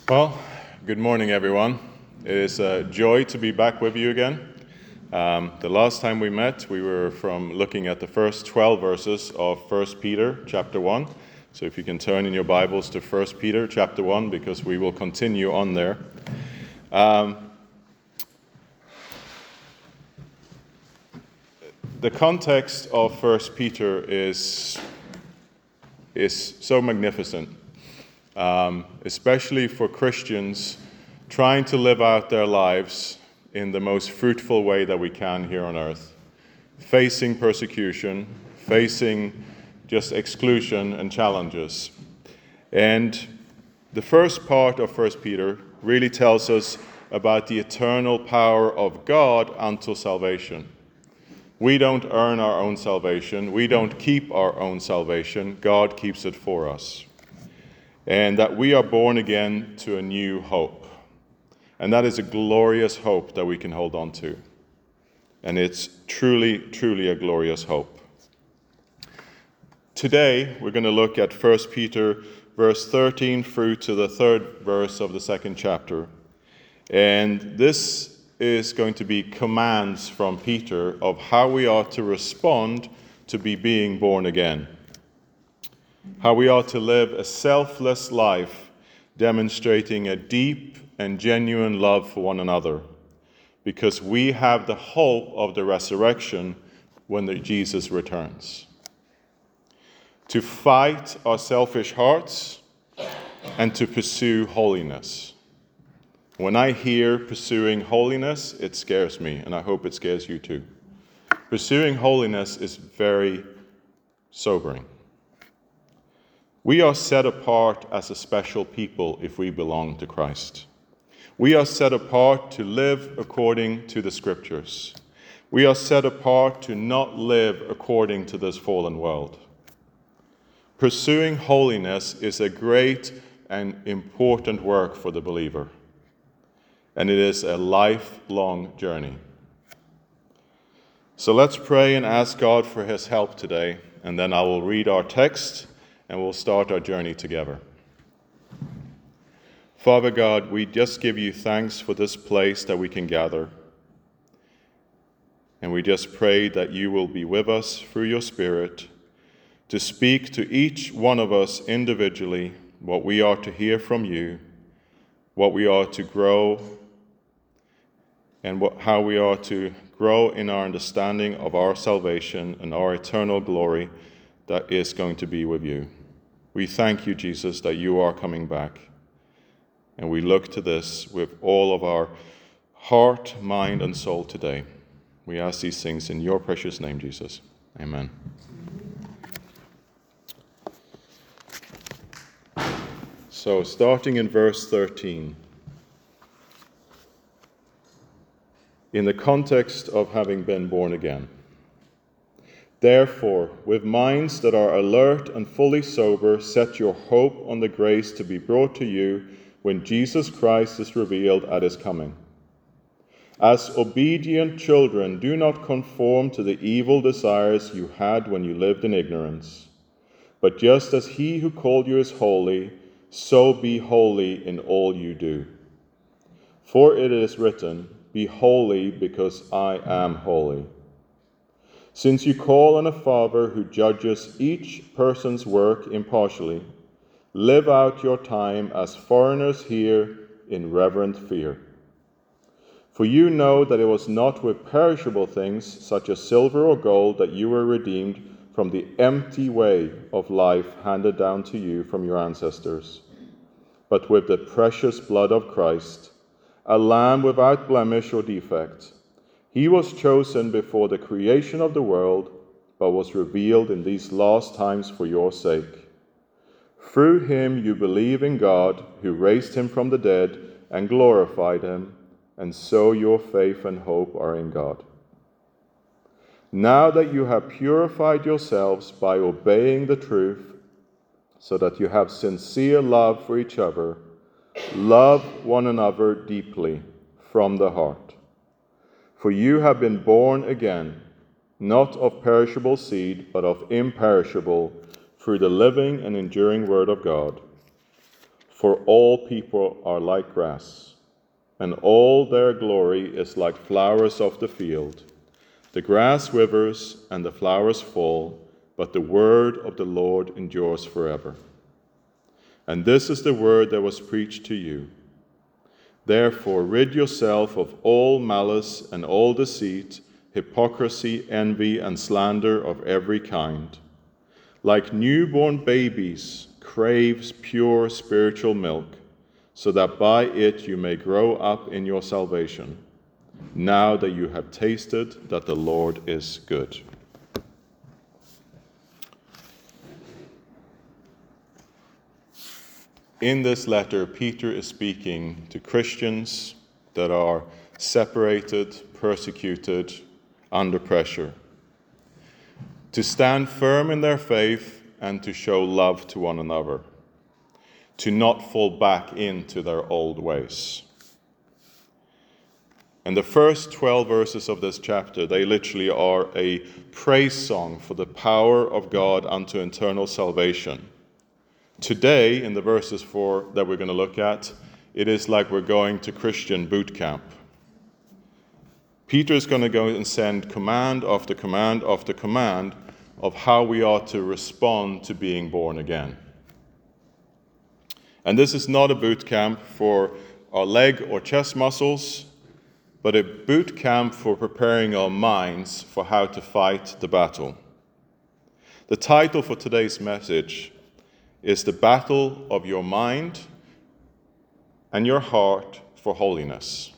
Well, good morning, everyone. It is a joy to be back with you again. The last time we met, we were looking at the first 12 verses of 1 Peter chapter 1. So if you can turn in your Bibles to 1 Peter chapter 1, because we will continue on there. The context of 1 Peter is so magnificent. Especially for Christians trying to live out their lives in the most fruitful way that we can here on earth, facing persecution, facing just exclusion and challenges. And the first part of 1 Peter really tells us about the eternal power of God unto salvation. We don't earn our own salvation. We don't keep our own salvation. God keeps it for us. And that we are born again to a new hope. And that is a glorious hope that we can hold on to. And it's truly, truly a glorious hope. Today, we're going to look at 1 Peter verse 13 through to the third verse of the second chapter. And this is going to be commands from Peter of how we are to respond to being born again. How we are to live a selfless life, demonstrating a deep and genuine love for one another, because we have the hope of the resurrection when Jesus returns. To fight our selfish hearts and to pursue holiness. When I hear pursuing holiness, it scares me, and I hope it scares you too. Pursuing holiness is very sobering. We are set apart as a special people if we belong to Christ. We are set apart to live according to the Scriptures. We are set apart to not live according to this fallen world. Pursuing holiness is a great and important work for the believer. And it is a lifelong journey. So let's pray and ask God for His help today, and then I will read our text and we'll start our journey together. Father God, we just give you thanks for this place that we can gather. And we just pray that you will be with us through your Spirit to speak to each one of us individually what we are to hear from you, what we are to grow, and how we are to grow in our understanding of our salvation and our eternal glory that is going to be with you. We thank you, Jesus, that you are coming back. And we look to this with all of our heart, mind, and soul today. We ask these things in your precious name, Jesus. Amen. So, starting in verse 13. In the context of having been born again. Therefore, with minds that are alert and fully sober, set your hope on the grace to be brought to you when Jesus Christ is revealed at his coming. As obedient children, do not conform to the evil desires you had when you lived in ignorance. But just as he who called you is holy, so be holy in all you do. For it is written, "Be holy because I am holy." Since you call on a Father who judges each person's work impartially, live out your time as foreigners here in reverent fear. For you know that it was not with perishable things, such as silver or gold, that you were redeemed from the empty way of life handed down to you from your ancestors, but with the precious blood of Christ, a lamb without blemish or defect. He was chosen before the creation of the world, but was revealed in these last times for your sake. Through him you believe in God, who raised him from the dead and glorified him, and so your faith and hope are in God. Now that you have purified yourselves by obeying the truth, so that you have sincere love for each other, love one another deeply from the heart. For you have been born again, not of perishable seed, but of imperishable, through the living and enduring word of God. For all people are like grass, and all their glory is like flowers of the field. The grass withers and the flowers fall, but the word of the Lord endures forever. And this is the word that was preached to you. Therefore, rid yourself of all malice and all deceit, hypocrisy, envy, and slander of every kind. Like newborn babies, crave pure spiritual milk, so that by it you may grow up in your salvation, now that you have tasted that the Lord is good. In this letter, Peter is speaking to Christians that are separated, persecuted, under pressure, to stand firm in their faith and to show love to one another, to not fall back into their old ways. And the first 12 verses of this chapter, they literally are a praise song for the power of God unto eternal salvation. Today, in the verses that we're going to look at, it is like we're going to Christian boot camp. Peter is going to go and send command after command after command of how we ought to respond to being born again. And this is not a boot camp for our leg or chest muscles, but a boot camp for preparing our minds for how to fight the battle. The title for today's message is The Battle of Your Mind and Your Heart for Holiness.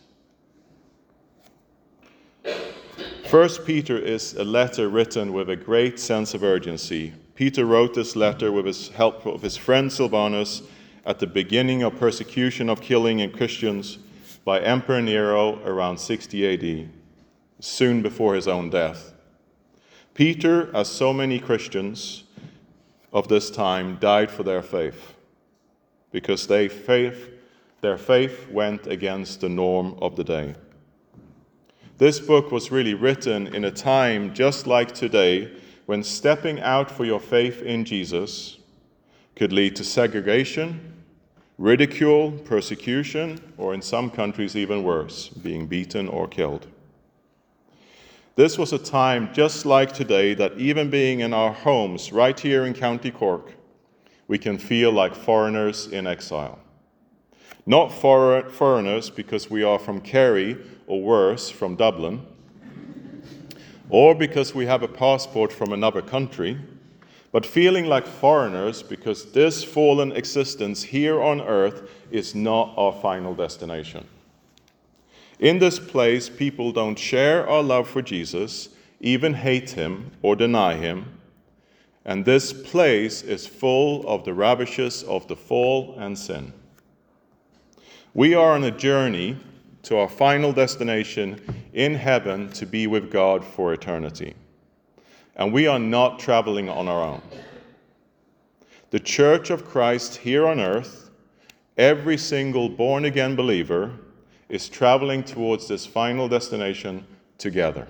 1 Peter is a letter written with a great sense of urgency. Peter wrote this letter with his help of his friend Silvanus at the beginning of persecution of killing in Christians by Emperor Nero around 60 AD, soon before his own death. Peter, as so many Christians of this time, died for their faith, because their faith went against the norm of the day. This book was really written in a time just like today, when stepping out for your faith in Jesus could lead to segregation, ridicule, persecution, or in some countries even worse, being beaten or killed. This was a time just like today that even being in our homes right here in County Cork, we can feel like foreigners in exile. Not foreigners because we are from Kerry or worse, from Dublin, or because we have a passport from another country, but feeling like foreigners because this fallen existence here on earth is not our final destination. In this place, people don't share our love for Jesus, even hate him or deny him, and this place is full of the ravages of the fall and sin. We are on a journey to our final destination in heaven to be with God for eternity. And we are not traveling on our own. The Church of Christ here on earth, every single born-again believer, is traveling towards this final destination together.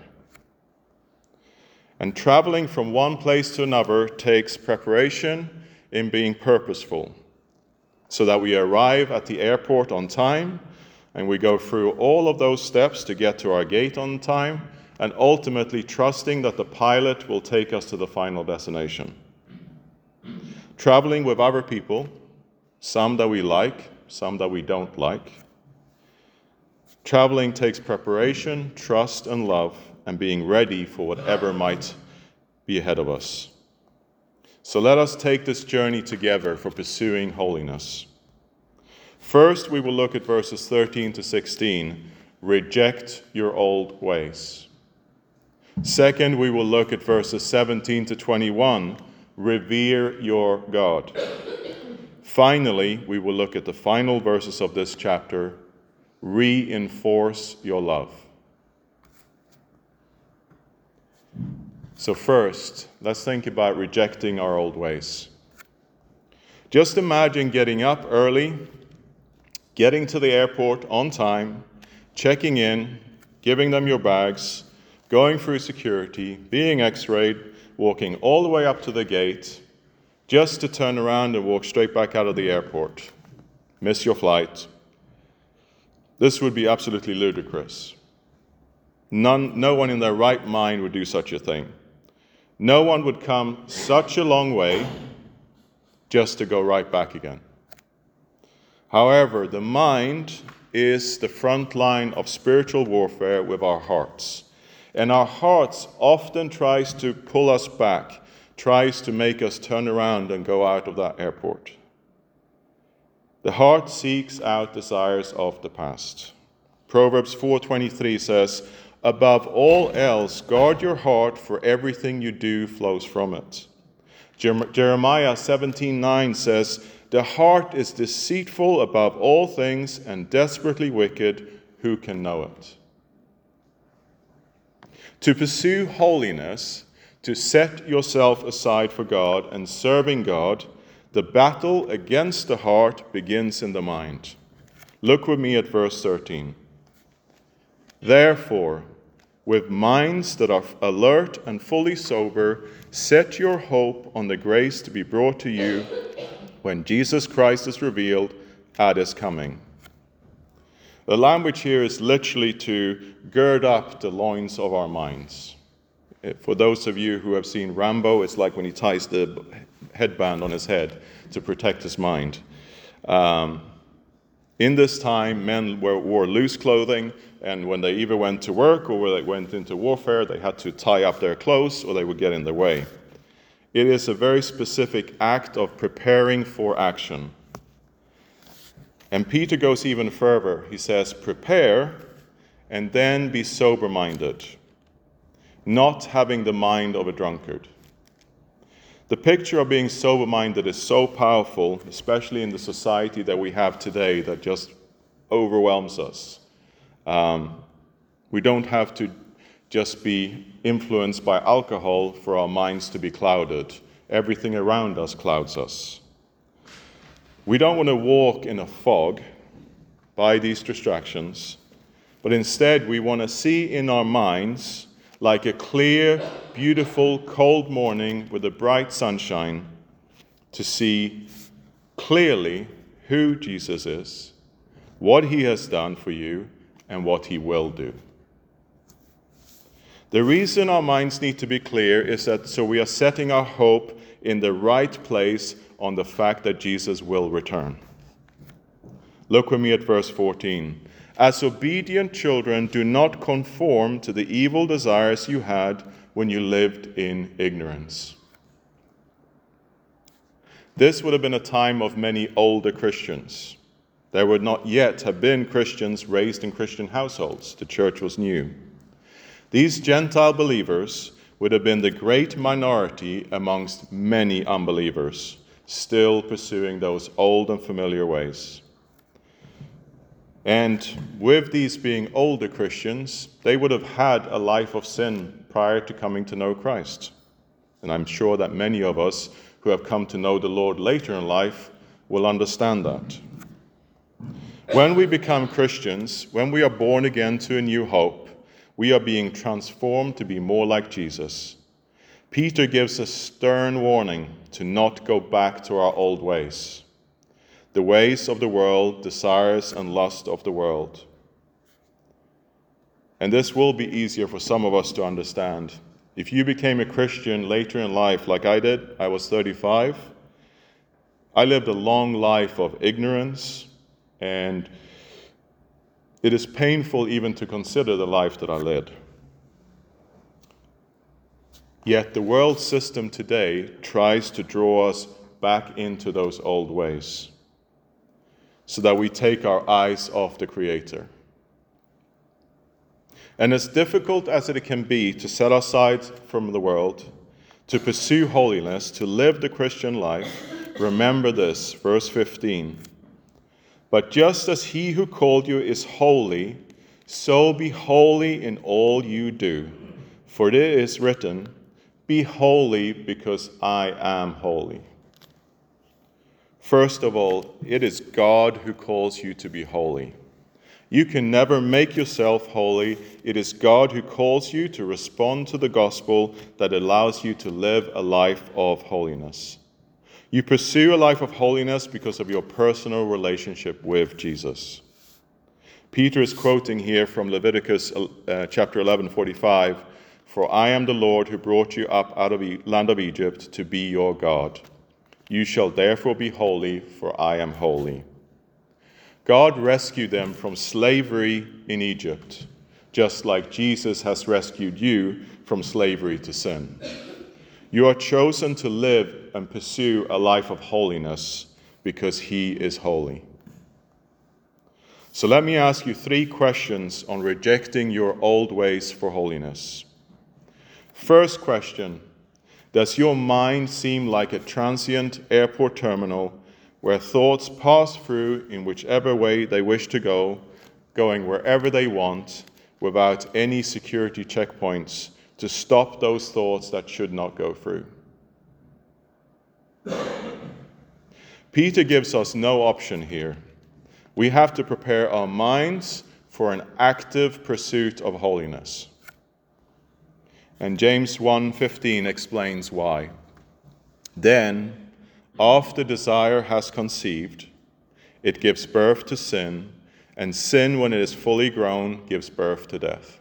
And traveling from one place to another takes preparation in being purposeful, so that we arrive at the airport on time, and we go through all of those steps to get to our gate on time, and ultimately trusting that the pilot will take us to the final destination. Traveling with other people, some that we like, some that we don't like. Traveling takes preparation, trust, and love, and being ready for whatever might be ahead of us. So let us take this journey together for pursuing holiness. First, we will look at verses 13 to 16, reject your old ways. Second, we will look at verses 17 to 21, revere your God. Finally, we will look at the final verses of this chapter, reinforce your love. So first, let's think about rejecting our old ways. Just imagine getting up early, getting to the airport on time, checking in, giving them your bags, going through security, being x-rayed, walking all the way up to the gate, just to turn around and walk straight back out of the airport. miss your flight. This would be absolutely ludicrous. No one in their right mind would do such a thing. No one would come such a long way just to go right back again. However, the mind is the front line of spiritual warfare with our hearts. And our hearts often tries to pull us back, tries to make us turn around and go out of that airport. The heart seeks out desires of the past. Proverbs 4:23 says, "Above all else, guard your heart, for everything you do flows from it." Jeremiah 17:9 says, "The heart is deceitful above all things and desperately wicked. Who can know it?" To pursue holiness, to set yourself aside for God and serving God, the battle against the heart begins in the mind. Look with me at verse 13. "Therefore, with minds that are alert and fully sober, set your hope on the grace to be brought to you when Jesus Christ is revealed at his coming." The language here is literally to gird up the loins of our minds. For those of you who have seen Rambo, it's like when he ties the headband on his head to protect his mind. In this time, men wore loose clothing, and when they either went to work or when they went into warfare, they had to tie up their clothes or they would get in their way. It is a very specific act of preparing for action. And Peter goes even further. He says, "Prepare and then be sober-minded, not having the mind of a drunkard." The picture of being sober-minded is so powerful, especially in the society that we have today that just overwhelms us. We don't have to just be influenced by alcohol for our minds to be clouded. Everything around us clouds us. We don't want to walk in a fog by these distractions, but instead we want to see in our minds, like a clear, beautiful, cold morning with a bright sunshine, to see clearly who Jesus is, what he has done for you, and what he will do. The reason our minds need to be clear is that so we are setting our hope in the right place on the fact that Jesus will return. Look with me at verse 14. "As obedient children, do not conform to the evil desires you had when you lived in ignorance." This would have been a time of many older Christians. There would not yet have been Christians raised in Christian households. The church was new. These Gentile believers would have been the great minority amongst many unbelievers, still pursuing those old and familiar ways. And with these being older Christians, they would have had a life of sin prior to coming to know Christ. And I'm sure that many of us who have come to know the Lord later in life will understand that. When we become Christians, when we are born again to a new hope, we are being transformed to be more like Jesus. Peter gives a stern warning to not go back to our old ways, the ways of the world, desires and lust of the world. And this will be easier for some of us to understand. If you became a Christian later in life, like I did, I was 35, I lived a long life of ignorance, and it is painful even to consider the life that I led. Yet the world system today tries to draw us back into those old ways so that we take our eyes off the Creator. And as difficult as it can be to set aside from the world, to pursue holiness, to live the Christian life, remember this, verse 15. "But just as he who called you is holy, so be holy in all you do. For it is written, 'Be holy because I am holy.'" First of all, it is God who calls you to be holy. You can never make yourself holy. It is God who calls you to respond to the gospel that allows you to live a life of holiness. You pursue a life of holiness because of your personal relationship with Jesus. Peter is quoting here from Leviticus chapter 11:45, "For I am the Lord who brought you up out of the land of Egypt to be your God. You shall therefore be holy, for I am holy." God rescued them from slavery in Egypt, just like Jesus has rescued you from slavery to sin. You are chosen to live and pursue a life of holiness because He is holy. So let me ask you 3 questions on rejecting your old ways for holiness. First question, does your mind seem like a transient airport terminal where thoughts pass through in whichever way they wish to go, going wherever they want, without any security checkpoints to stop those thoughts that should not go through? Peter gives us no option here. We have to prepare our minds for an active pursuit of holiness. And James 1:15 explains why. Then, after desire has conceived, it gives birth to sin, and sin, when it is fully grown, gives birth to death.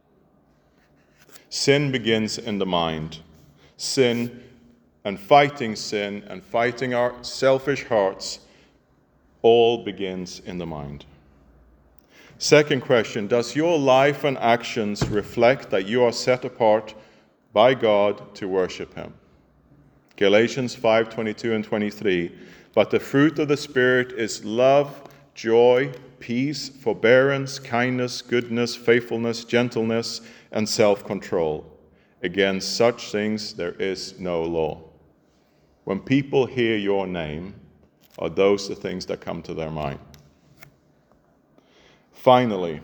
Sin begins in the mind. Sin and fighting our selfish hearts all begins in the mind. Second question, does your life and actions reflect that you are set apart by God to worship Him? Galatians 5:22 and 23, "But the fruit of the Spirit is love, joy, peace, forbearance, kindness, goodness, faithfulness, gentleness, and self-control. Against such things there is no law." When people hear your name, are those the things that come to their mind? Finally,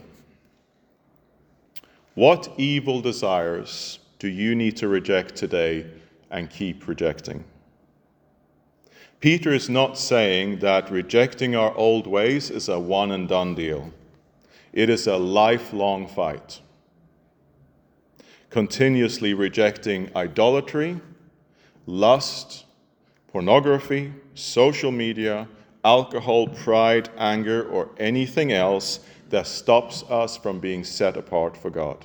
what evil desires do you need to reject today and keep rejecting? Peter is not saying that rejecting our old ways is a one and done deal. It is a lifelong fight. Continuously rejecting idolatry, lust, pornography, social media, alcohol, pride, anger, or anything else that stops us from being set apart for God.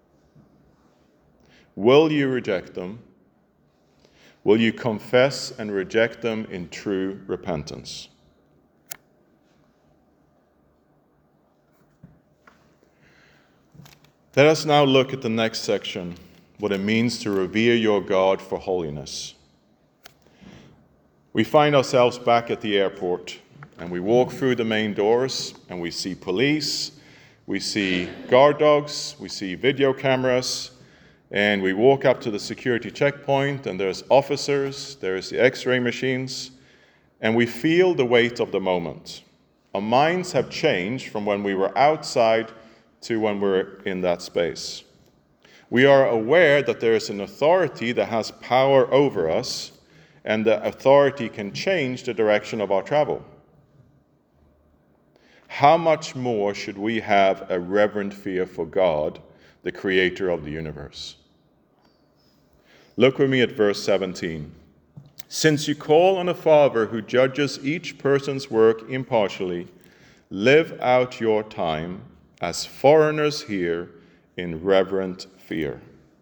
Will you reject them? Will you confess and reject them in true repentance? Let us now look at the next section, what it means to revere your God for holiness. We find ourselves back at the airport, and we walk through the main doors, and we see police, we see guard dogs, we see video cameras, and we walk up to the security checkpoint, and there's officers, there's the x-ray machines, and we feel the weight of the moment. Our minds have changed from when we were outside to when we're in that space. We are aware that there is an authority that has power over us, and the authority can change the direction of our travel. How much more should we have a reverent fear for God, the creator of the universe? Look with me at verse 17. "Since you call on a Father who judges each person's work impartially, live out your time as foreigners here in reverent fear."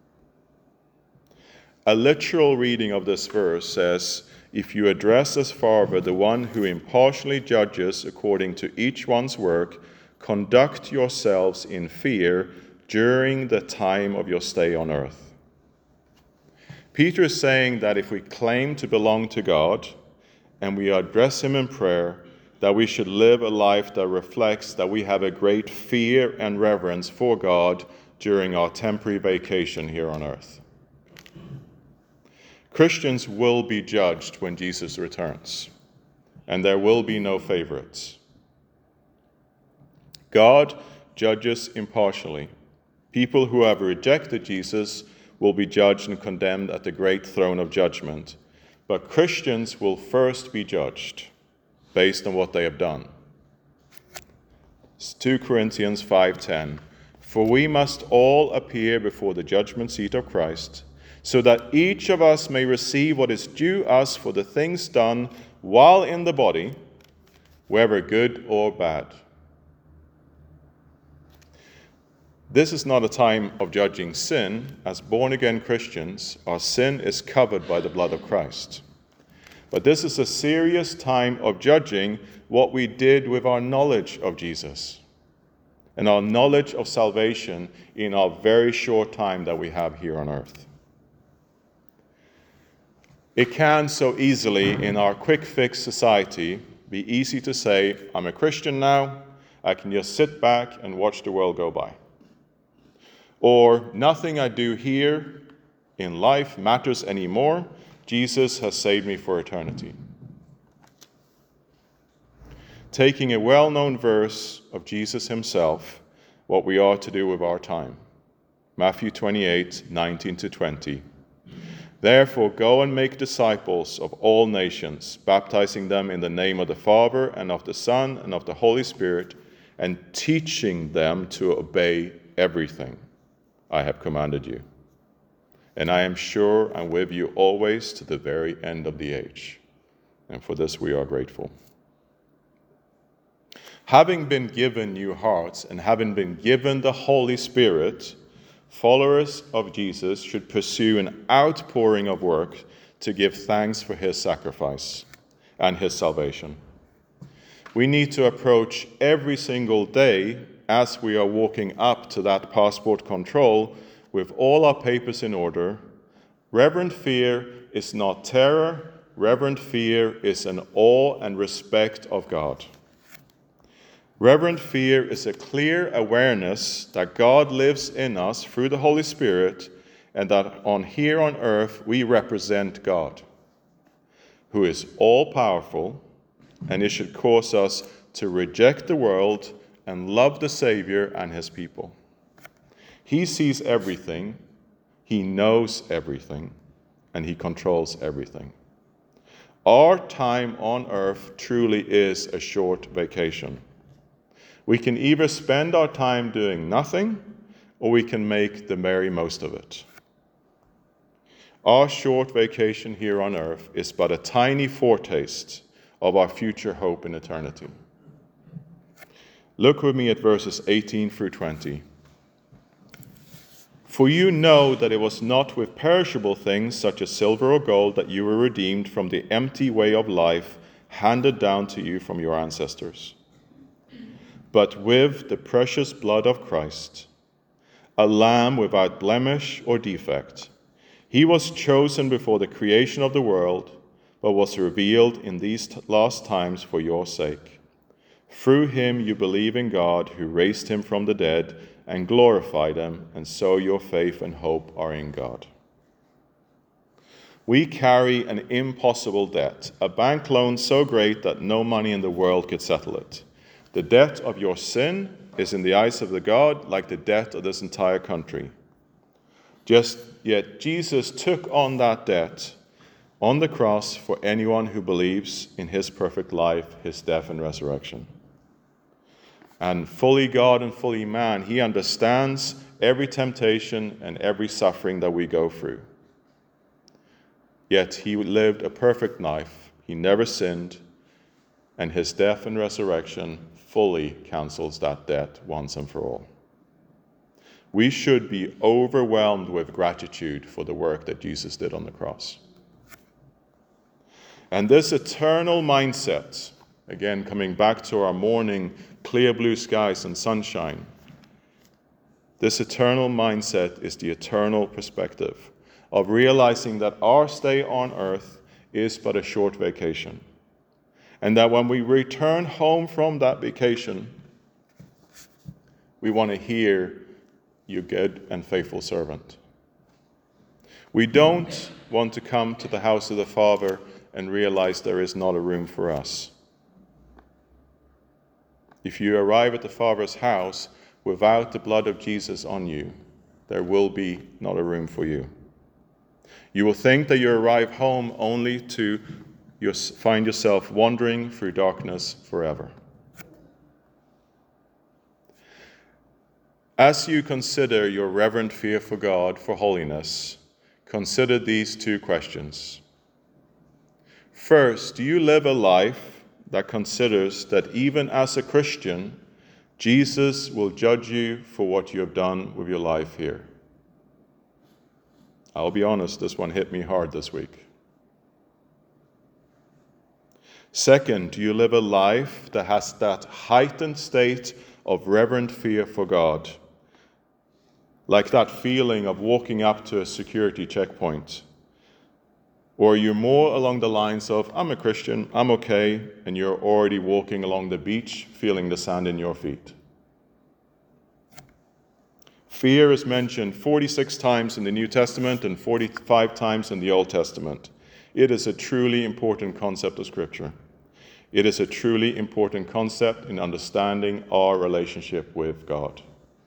A literal reading of this verse says, "If you address as Father the one who impartially judges according to each one's work, conduct yourselves in fear during the time of your stay on earth." Peter is saying that if we claim to belong to God and we address Him in prayer, that we should live a life that reflects that we have a great fear and reverence for God during our temporary vacation here on earth. Christians will be judged when Jesus returns, and there will be no favorites. God judges impartially. People who have rejected Jesus will be judged and condemned at the great throne of judgment, but Christians will first be judged based on what they have done. It's 2 Corinthians 5:10. "For we must all appear before the judgment seat of Christ, so that each of us may receive what is due us for the things done while in the body, whether good or bad. This is not a time of judging sin. As born-again Christians, our sin is covered by the blood of Christ. But this is a serious time of judging what we did with our knowledge of Jesus and our knowledge of salvation in our very short time that we have here on earth. It can so easily, in our quick-fix society, be easy to say, I'm a Christian now, I can just sit back and watch the world go by. Or, nothing I do here in life matters anymore, Jesus has saved me for eternity. Taking a well-known verse of Jesus himself, what we are to do with our time. Matthew 28, 19-20. Therefore, go and make disciples of all nations, baptizing them in the name of the Father and of the Son and of the Holy Spirit, and teaching them to obey everything I have commanded you. And I am sure I'm with you always to the very end of the age. And for this we are grateful. Having been given new hearts and having been given the Holy Spirit, followers of Jesus should pursue an outpouring of work to give thanks for his sacrifice and his salvation. We need to approach every single day as we are walking up to that passport control with all our papers in order. Reverent fear is not terror. Reverent fear is an awe and respect of God. Reverent fear is a clear awareness that God lives in us through the Holy Spirit, and that here on earth we represent God, who is all-powerful, and it should cause us to reject the world and love the Savior and his people. He sees everything, he knows everything, and he controls everything. Our time on earth truly is a short vacation. We can either spend our time doing nothing, or we can make the very most of it. Our short vacation here on earth is but a tiny foretaste of our future hope in eternity. Look with me at verses 18-20. For you know that it was not with perishable things such as silver or gold that you were redeemed from the empty way of life handed down to you from your ancestors, but with the precious blood of Christ, a lamb without blemish or defect. He was chosen before the creation of the world, but was revealed in these last times for your sake. Through him you believe in God, who raised him from the dead and glorified him, and so your faith and hope are in God. We carry an impossible debt, a bank loan so great that no money in the world could settle it. The debt of your sin is in the eyes of the God like the debt of this entire country. Yet Jesus took on that debt on the cross for anyone who believes in his perfect life, his death and resurrection. And fully God and fully man, he understands every temptation and every suffering that we go through. Yet he lived a perfect life. He never sinned, and his death and resurrection fully cancels that debt once and for all. We should be overwhelmed with gratitude for the work that Jesus did on the cross. And this eternal mindset, again coming back to our morning clear blue skies and sunshine, this eternal mindset is the eternal perspective of realizing that our stay on earth is but a short vacation. And that when we return home from that vacation, we want to hear, you good and faithful servant. We don't want to come to the house of the Father and realize there is not a room for us. If you arrive at the Father's house without the blood of Jesus on you, there will be not a room for you. You will think that you arrive home only to find yourself wandering through darkness forever. As you consider your reverent fear for God, for holiness, consider these two questions. First, do you live a life that considers that even as a Christian, Jesus will judge you for what you have done with your life here? I'll be honest, this one hit me hard this week. Second, do you live a life that has that heightened state of reverent fear for God? Like that feeling of walking up to a security checkpoint. Or you're more along the lines of, I'm a Christian, I'm okay, and you're already walking along the beach, feeling the sand in your feet. Fear is mentioned 46 times in the New Testament and 45 times in the Old Testament. It is a truly important concept of Scripture. It is a truly important concept in understanding our relationship with God.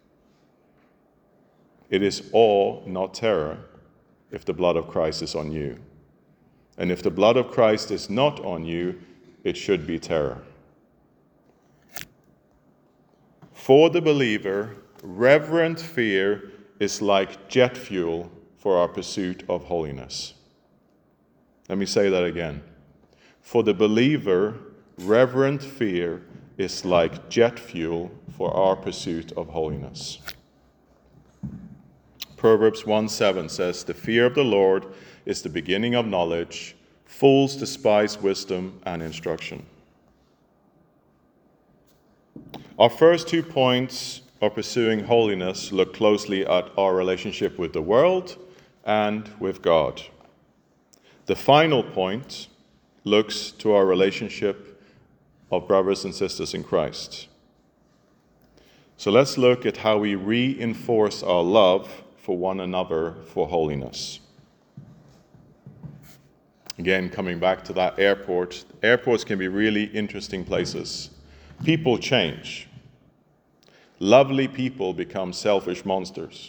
It is awe, not terror, if the blood of Christ is on you. And if the blood of Christ is not on you, it should be terror. For the believer, reverent fear is like jet fuel for our pursuit of holiness. Let me say that again. For the believer, reverent fear is like jet fuel for our pursuit of holiness. Proverbs 1:7 says, "The fear of the Lord is the beginning of knowledge. Fools despise wisdom and instruction." Our first 2 points of pursuing holiness look closely at our relationship with the world and with God. The final point looks to our relationship of brothers and sisters in Christ. So let's look at how we reinforce our love for one another for holiness. Again, coming back to that airport, airports can be really interesting places. People change. Lovely people become selfish monsters.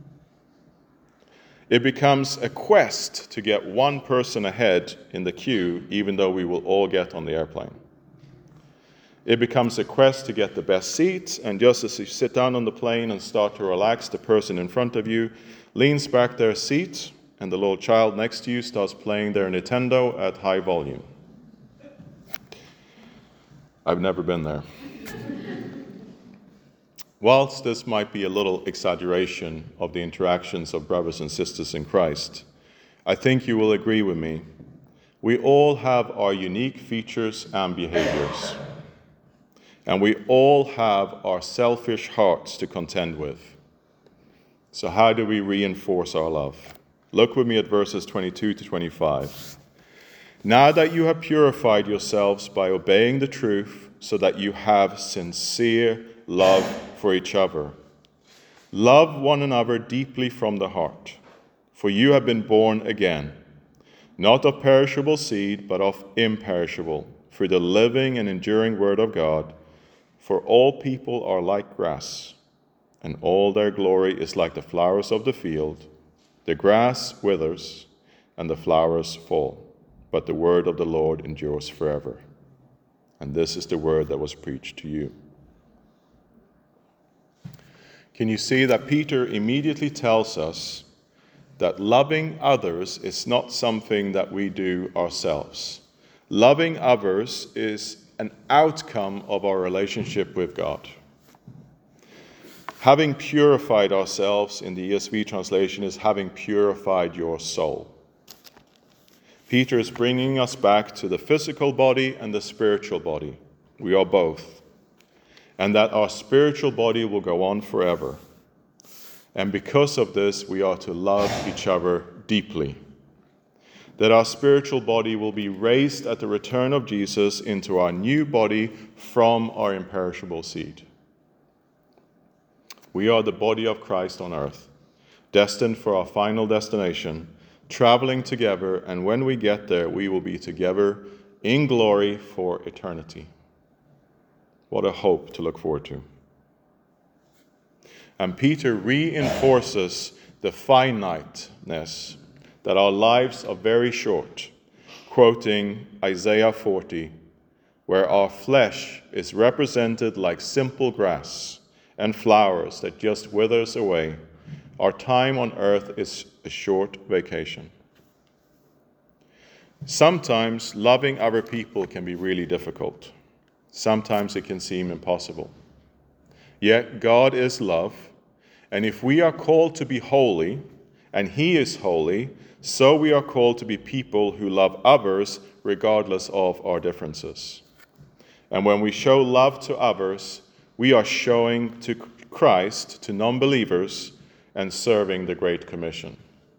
It becomes a quest to get one person ahead in the queue, even though we will all get on the airplane. It becomes a quest to get the best seats, and just as you sit down on the plane and start to relax, the person in front of you leans back their seat, and the little child next to you starts playing their Nintendo at high volume. I've never been there. Whilst this might be a little exaggeration of the interactions of brothers and sisters in Christ, I think you will agree with me. We all have our unique features and behaviors. And we all have our selfish hearts to contend with. So how do we reinforce our love? Look with me at verses 22 to 25. "Now that you have purified yourselves by obeying the truth, so that you have sincere love for each other, love one another deeply from the heart, for you have been born again, not of perishable seed, but of imperishable, through the living and enduring word of God. For all people are like grass, and all their glory is like the flowers of the field. The grass withers, and the flowers fall, but the word of the Lord endures forever." And this is the word that was preached to you. Can you see that Peter immediately tells us that loving others is not something that we do ourselves? Loving others is an outcome of our relationship with God. Having purified ourselves, in the ESV translation, is having purified your soul. Peter is bringing us back to the physical body and the spiritual body. We are both. And that our spiritual body will go on forever. And because of this, we are to love each other deeply. That our spiritual body will be raised at the return of Jesus into our new body from our imperishable seed. We are the body of Christ on earth, destined for our final destination, traveling together, and when we get there, we will be together in glory for eternity. What a hope to look forward to. And Peter reinforces the finiteness, that our lives are very short, quoting Isaiah 40, where our flesh is represented like simple grass and flowers that just withers away. Our time on earth is a short vacation. Sometimes loving other people can be really difficult. Sometimes it can seem impossible. Yet God is love, and if we are called to be holy, and He is holy, so we are called to be people who love others regardless of our differences. And when we show love to others, we are showing to Christ, to non-believers, and serving the Great Commission.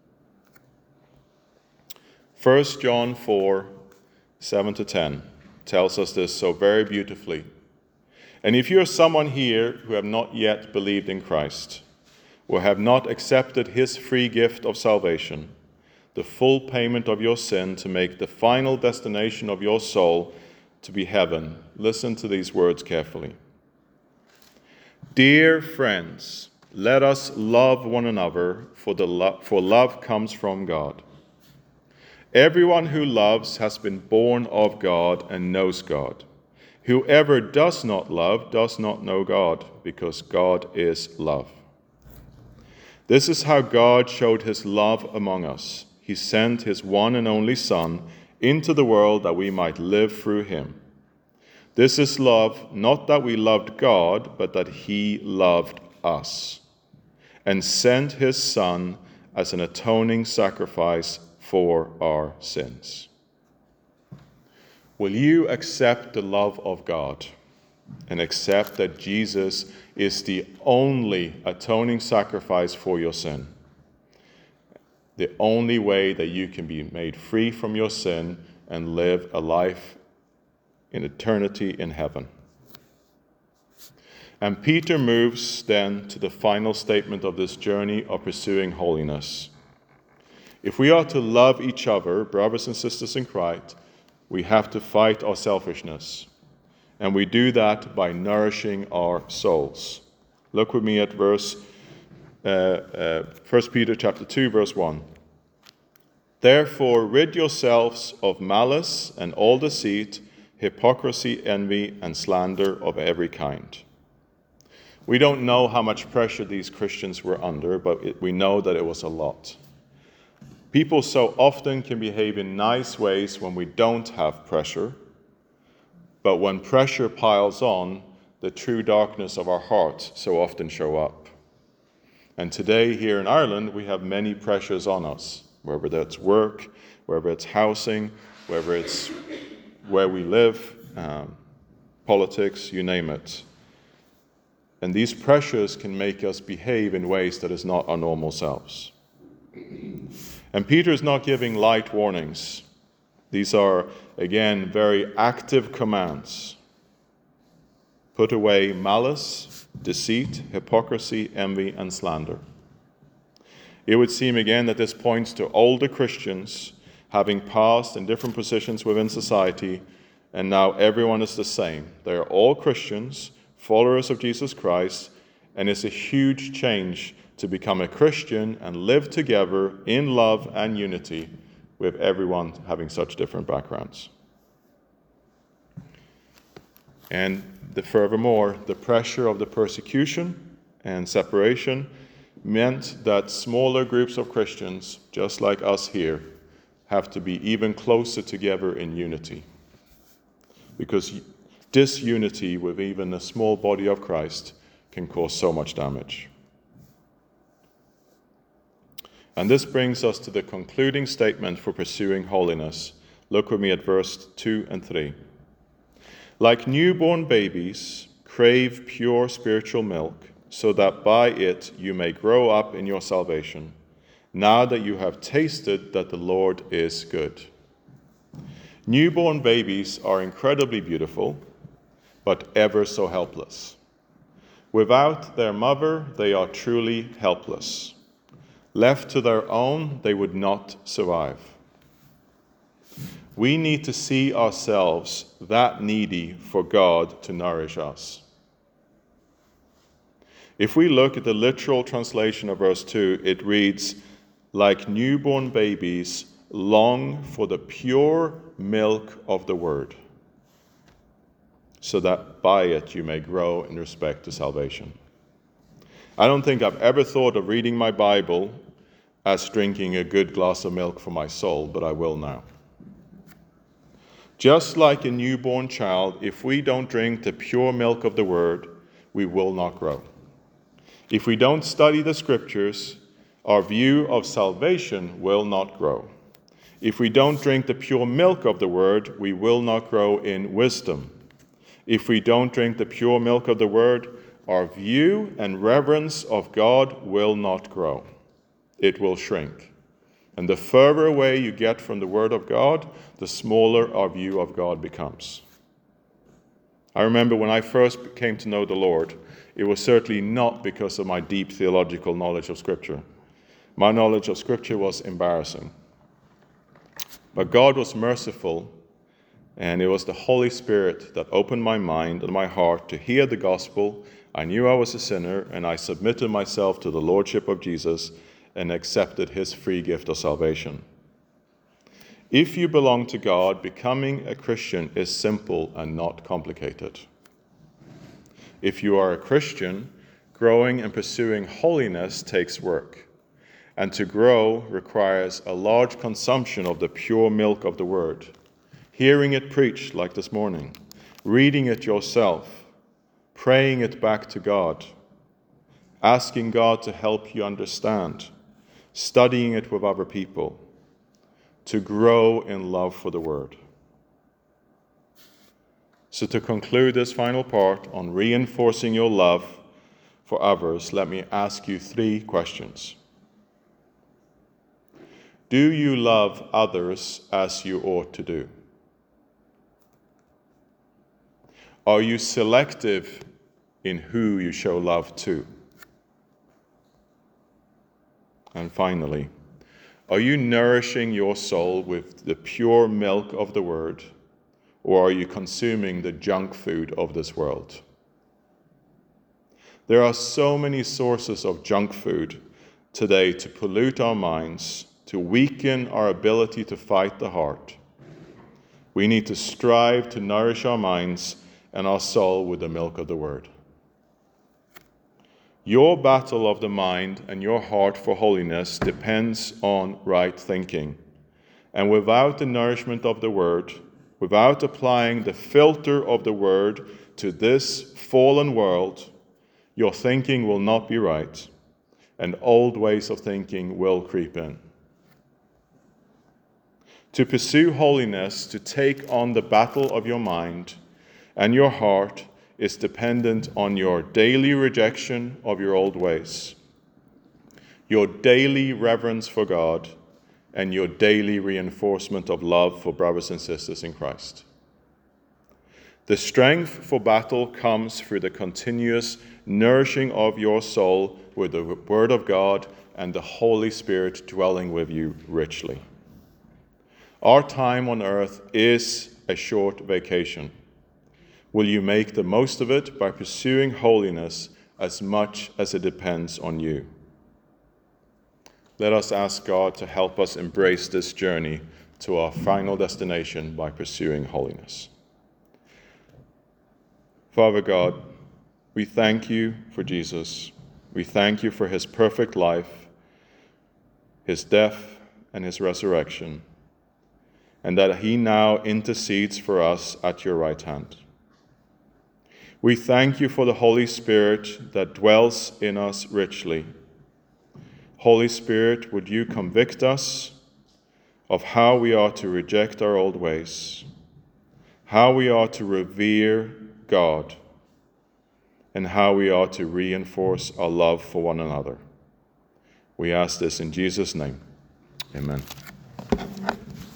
1 John 4, 7-10 tells us this so very beautifully. And if you are someone here who have not yet believed in Christ, or have not accepted His free gift of salvation, the full payment of your sin to make the final destination of your soul to be heaven, listen to these words carefully. Dear friends, let us love one another, for love comes from God. Everyone who loves has been born of God and knows God. Whoever does not love does not know God, because God is love. This is how God showed His love among us. He sent His one and only Son into the world that we might live through Him. This is love, not that we loved God, but that He loved us and sent His Son as an atoning sacrifice for our sins. Will you accept the love of God and accept that Jesus is the only atoning sacrifice for your sin? The only way that you can be made free from your sin and live a life in eternity in heaven. And Peter moves then to the final statement of this journey of pursuing holiness. If we are to love each other, brothers and sisters in Christ, we have to fight our selfishness. And we do that by nourishing our souls. Look with me at 1 Peter chapter 2, verse 1. Therefore, rid yourselves of malice and all deceit, hypocrisy, envy, and slander of every kind. We don't know how much pressure these Christians were under, but we know that it was a lot. People so often can behave in nice ways when we don't have pressure, but when pressure piles on, the true darkness of our hearts so often show up. And today here in Ireland, we have many pressures on us, whether that's work, whether it's housing, whether it's where we live, politics, you name it. And these pressures can make us behave in ways that is not our normal selves. And Peter is not giving light warnings. These are, again, very active commands. Put away malice, deceit, hypocrisy, envy, and slander. It would seem again that this points to older Christians having passed in different positions within society, and now everyone is the same. They are all Christians, followers of Jesus Christ, and it's a huge change to become a Christian and live together in love and unity with everyone having such different backgrounds. And furthermore, the pressure of the persecution and separation meant that smaller groups of Christians, just like us here, have to be even closer together in unity. Because disunity with even a small body of Christ can cause so much damage. And this brings us to the concluding statement for pursuing holiness. Look with me at verse 2 and 3. Like newborn babies, crave pure spiritual milk, so that by it you may grow up in your salvation, now that you have tasted that the Lord is good. Newborn babies are incredibly beautiful, but ever so helpless. Without their mother, they are truly helpless. Left to their own, they would not survive. We need to see ourselves that needy for God to nourish us. If we look at the literal translation of verse 2, it reads, like newborn babies, long for the pure milk of the word, so that by it you may grow in respect to salvation. I don't think I've ever thought of reading my Bible as drinking a good glass of milk for my soul, but I will now. Just like a newborn child, if we don't drink the pure milk of the Word, we will not grow. If we don't study the Scriptures, our view of salvation will not grow. If we don't drink the pure milk of the Word, we will not grow in wisdom. If we don't drink the pure milk of the Word, our view and reverence of God will not grow. It will shrink. And the further away you get from the Word of God, the smaller our view of God becomes. I remember when I first came to know the Lord, it was certainly not because of my deep theological knowledge of Scripture. My knowledge of Scripture was embarrassing. But God was merciful, and it was the Holy Spirit that opened my mind and my heart to hear the gospel. I knew I was a sinner, and I submitted myself to the Lordship of Jesus and accepted his free gift of salvation. If you belong to God, becoming a Christian is simple and not complicated. If you are a Christian, growing and pursuing holiness takes work. And to grow requires a large consumption of the pure milk of the Word, hearing it preached like this morning, reading it yourself, praying it back to God, asking God to help you understand, studying it with other people, to grow in love for the Word. So to conclude this final part on reinforcing your love for others, let me ask you 3 questions. Do you love others as you ought to do? Are you selective in who you show love to? And finally, are you nourishing your soul with the pure milk of the Word, or are you consuming the junk food of this world? There are so many sources of junk food today to pollute our minds, to weaken our ability to fight the heart. We need to strive to nourish our minds and our soul with the milk of the Word. Your battle of the mind and your heart for holiness depends on right thinking. And without the nourishment of the Word, without applying the filter of the Word to this fallen world, your thinking will not be right, and old ways of thinking will creep in. To pursue holiness, to take on the battle of your mind and your heart, is dependent on your daily rejection of your old ways, your daily reverence for God, and your daily reinforcement of love for brothers and sisters in Christ. The strength for battle comes through the continuous nourishing of your soul with the Word of God and the Holy Spirit dwelling with you richly. Our time on earth is a short vacation. Will you make the most of it by pursuing holiness as much as it depends on you? Let us ask God to help us embrace this journey to our final destination by pursuing holiness. Father God, we thank you for Jesus. We thank you for his perfect life, his death, and his resurrection, and that he now intercedes for us at your right hand. We thank you for the Holy Spirit that dwells in us richly. Holy Spirit, would you convict us of how we are to reject our old ways, how we are to revere God, and how we are to reinforce our love for one another. We ask this in Jesus' name. Amen.